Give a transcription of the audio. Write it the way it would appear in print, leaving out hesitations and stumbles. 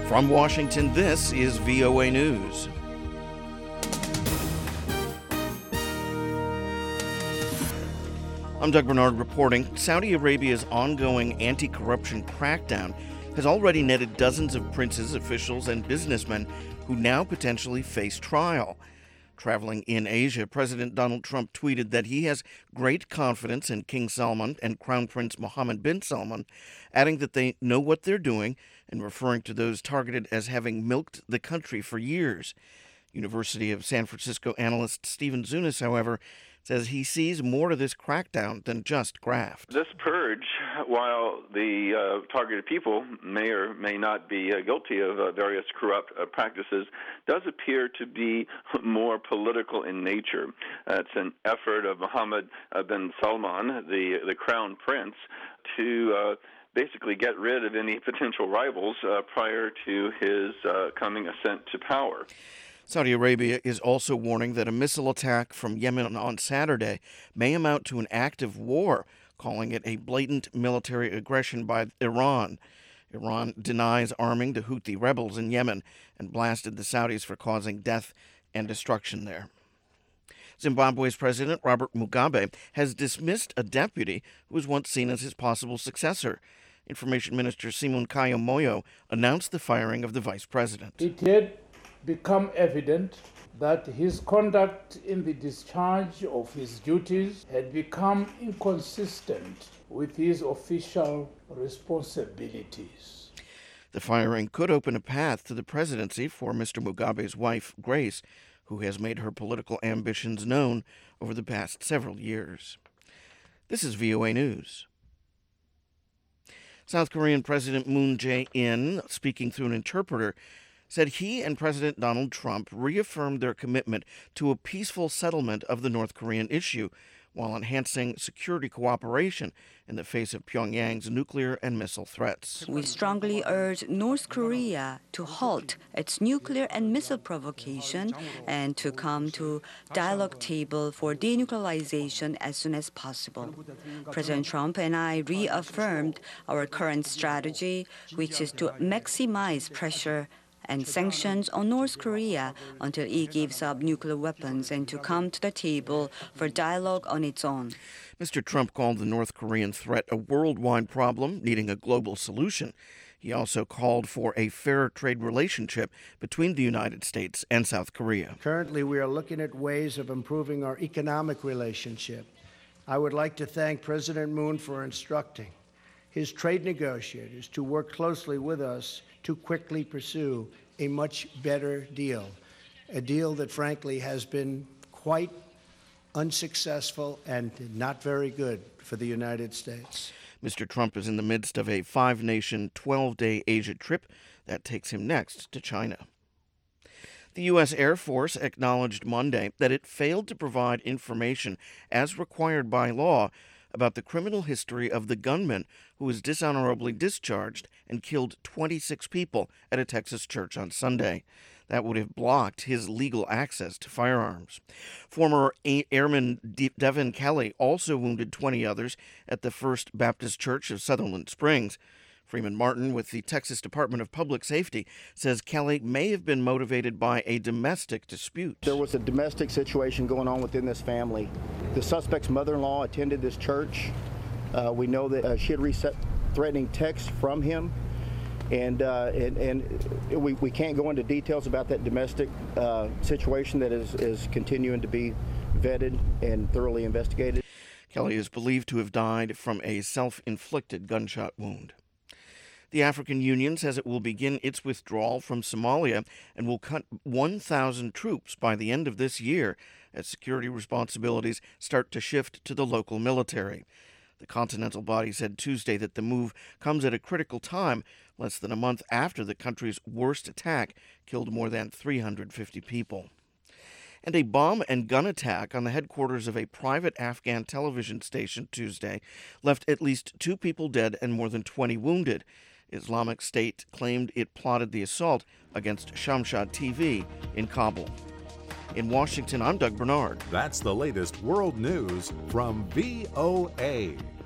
From Washington, this is VOA News. I'm Doug Bernard reporting. Saudi Arabia's ongoing anti-corruption crackdown has already netted dozens of princes, officials, and businessmen who now potentially face trial. Traveling in Asia, President Donald Trump tweeted that he has great confidence in King Salman and Crown Prince Mohammed bin Salman, adding that they know what they're doing and referring to those targeted as having milked the country for years. University of San Francisco analyst Stephen Zunis, however, says he sees more to this crackdown than just graft. This purge, while the targeted people may or may not be guilty of various corrupt practices, does appear to be more political in nature. It's an effort of Mohammed bin Salman, the crown prince, to basically get rid of any potential rivals prior to his coming ascent to power. Saudi Arabia is also warning that a missile attack from Yemen on Saturday may amount to an act of war, calling it a blatant military aggression by Iran. Iran denies arming the Houthi rebels in Yemen and blasted the Saudis for causing death and destruction there. Zimbabwe's President Robert Mugabe has dismissed a deputy who was once seen as his possible successor. Information Minister Simon Kayo Moyo announced the firing of the vice president. It had become evident that his conduct in the discharge of his duties had become inconsistent with his official responsibilities. The firing could open a path to the presidency for Mr. Mugabe's wife, Grace, who has made her political ambitions known over the past several years. This is VOA News. South Korean President Moon Jae-in, speaking through an interpreter, said he and President Donald Trump reaffirmed their commitment to a peaceful settlement of the North Korean issue while enhancing security cooperation in the face of Pyongyang's nuclear and missile threats. We strongly urge North Korea to halt its nuclear and missile provocation and to come to dialogue table for denuclearization as soon as possible. President Trump and I reaffirmed our current strategy, which is to maximize pressure and sanctions on North Korea until it gives up nuclear weapons and to come to the table for dialogue on its own. Mr. Trump called the North Korean threat a worldwide problem needing a global solution. He also called for a fair trade relationship between the United States and South Korea. Currently, we are looking at ways of improving our economic relationship. I would like to thank President Moon for instructing his trade negotiators to work closely with us to quickly pursue a much better deal, a deal that frankly has been quite unsuccessful and not very good for the United States. Mr. Trump is in the midst of a 5-nation, 12-day Asia trip that takes him next to China. The U.S. Air Force acknowledged Monday that it failed to provide information as required by law about the criminal history of the gunman who was dishonorably discharged and killed 26 people at a Texas church on Sunday. That would have blocked his legal access to firearms. Former Airman Devin Kelly also wounded 20 others at the First Baptist Church of Sutherland Springs. Freeman Martin with the Texas Department of Public Safety says Kelly may have been motivated by a domestic dispute. There was a domestic situation going on within this family. The suspect's mother-in-law attended this church. We know that she had received threatening texts from him, and we can't go into details about that domestic situation that is continuing to be vetted and thoroughly investigated. Kelly is believed to have died from a self-inflicted gunshot wound. The African Union says it will begin its withdrawal from Somalia and will cut 1,000 troops by the end of this year as security responsibilities start to shift to the local military. The continental body said Tuesday that the move comes at a critical time, less than a month after the country's worst attack killed more than 350 people. And a bomb and gun attack on the headquarters of a private Afghan television station Tuesday left at least 2 people dead and more than 20 wounded. Islamic State claimed it plotted the assault against Shamshad TV in Kabul. In Washington, I'm Doug Bernard. That's the latest world news from VOA.